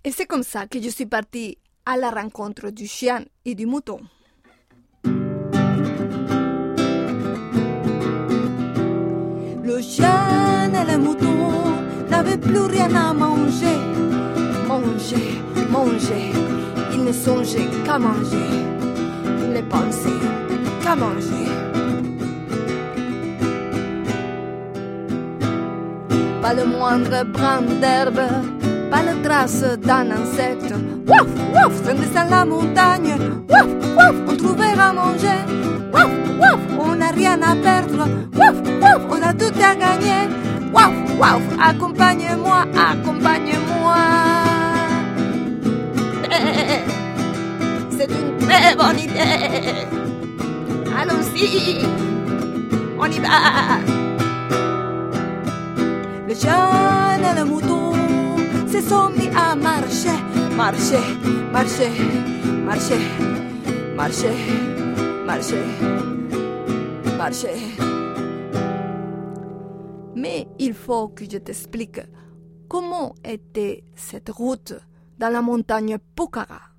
Et c'est comme ça que je suis partie à la rencontre du chien et du mouton. Le chien et le mouton n'avaient plus rien à manger. Manger, manger, ils ne songeaient qu'à manger. Ils ne pensaient qu'à manger. Pas le moindre brin d'herbe, pas la trace d'un insecte. Wouf, wouf, on descend la montagne. Wouf, wouf, on trouvait à manger. Wouf, wouf, on n'a rien à perdre. Wouf, wouf, on a tout à gagner. Wouf, wouf, accompagne-moi, accompagne-moi. C'est une très bonne idée. Allons-y, on y va. Le chien et le mouton se sont mis à marcher, marcher, marcher, marcher, marcher, marcher, marcher. Mais il faut que je t'explique comment était cette route dans la montagne Pokhara.